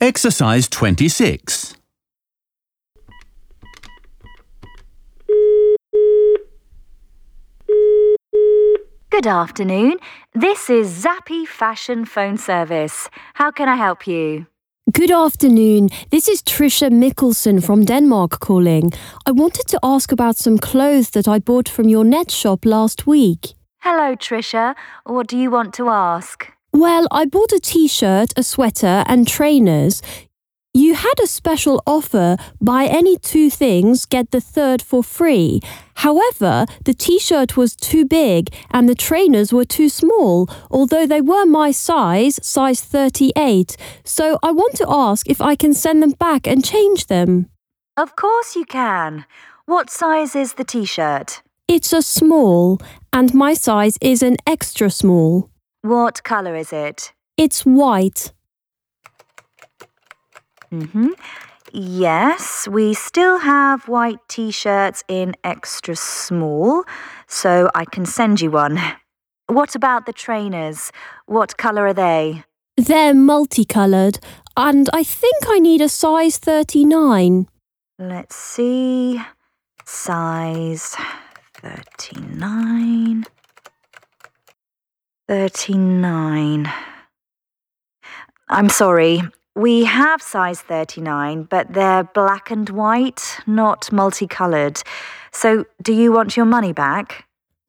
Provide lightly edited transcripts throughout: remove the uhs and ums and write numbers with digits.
Exercise 26. Good afternoon. This is Zappy Fashion Phone Service. How can I help you? Good afternoon. This is Trisha Mickelson from Denmark calling. I wanted to ask about some clothes that I bought from your net shop last week. Hello, Trisha. What do you want to ask? Well, I bought a t-shirt, a sweater and trainers. You had a special offer, buy any 2 things, get the third for free. However, the t-shirt was too big and the trainers were too small, although they were my size 38. So I want to ask if I can send them back and change them. Of course you can. What size is the t-shirt? It's a small, and my size is an extra small. What colour is it? It's white. Yes, we still have white t-shirts in extra small, so I can send you one. What about the trainers? What colour are they? They're multicoloured, and I think I need a size 39. Let's see. Size 39. 39. I'm sorry. We have size 39, but they're black and white, not multicoloured. So, do you want your money back?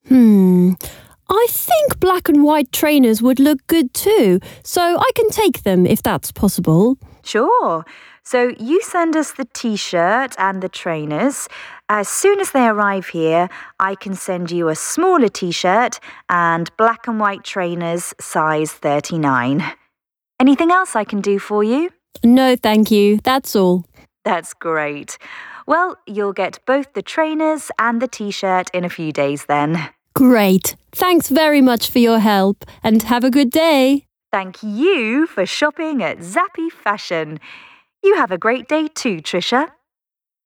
I think black and white trainers would look good too, so I can take them if that's possible. Sure. So, you send us the t-shirt and the trainers. As soon as they arrive here, I can send you a smaller t-shirt and black and white trainers size 39. Anything else I can do for you? No, thank you. That's all. That's great. Well, you'll get both the trainers and the t-shirt in a few days then. Great. Thanks very much for your help and have a good day. Thank you for shopping at Zappy Fashion. You have a great day too, Trisha.